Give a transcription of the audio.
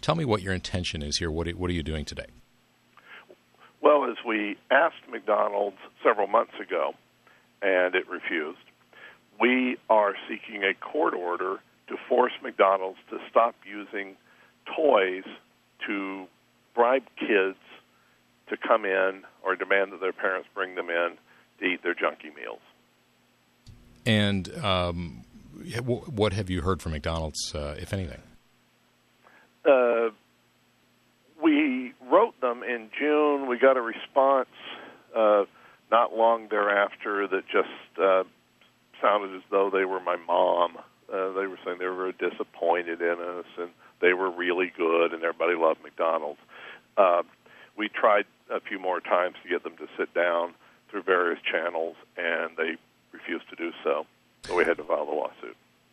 Tell me what your intention is here. What are you doing today? Well, as we asked McDonald's several months ago, and it refused, we are seeking a court order to force McDonald's to stop using toys to bribe kids to come in or demand that their parents bring them in to eat their junky meals. And what have you heard from McDonald's, if anything? We wrote them in June. We got a response not long thereafter that just sounded as though they were my mom. They were saying they were very disappointed in us, and they were really good, and everybody loved McDonald's. We tried a few more times to get them to sit down through various channels, and they refused to do so. So we had to file the lawsuit.